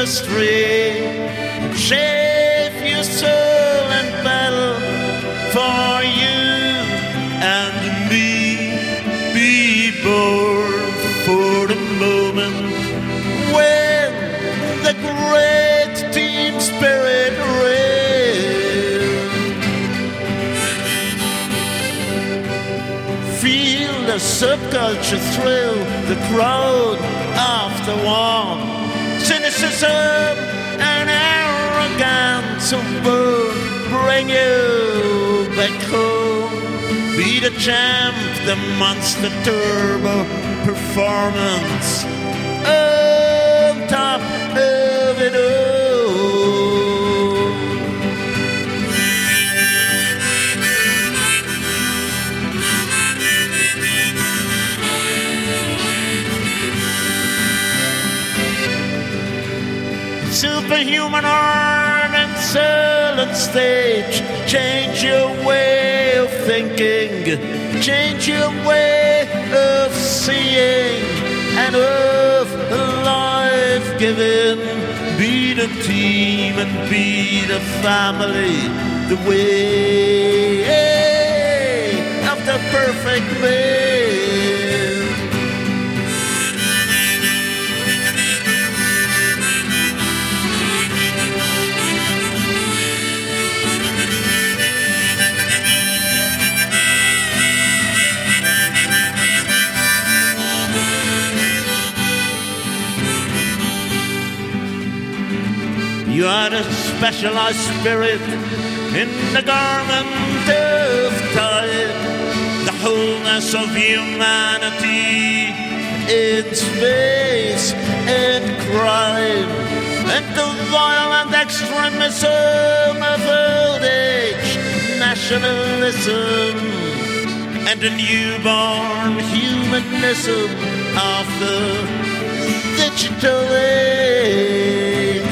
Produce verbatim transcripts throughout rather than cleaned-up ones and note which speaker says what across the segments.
Speaker 1: astray. Shave your soul and battle for you and me. Be born for the moment when the great team spirit reigns. Feel the subculture thrill, the crowd after one. Cynicism and arrogance will bring you back home. Be the champ, the monster turbo performance on top of it all. Superhuman art and soul on stage. Change your way of thinking, change your way of seeing and of life-giving. Be the team and be the family, the way of the perfect man. You are the specialized spirit in the garment of time, the wholeness of humanity in space and crime, and the violent extremism of old age nationalism, and the newborn humanism of the digital age.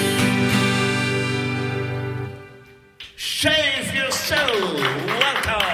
Speaker 1: Shave your soul. Welcome.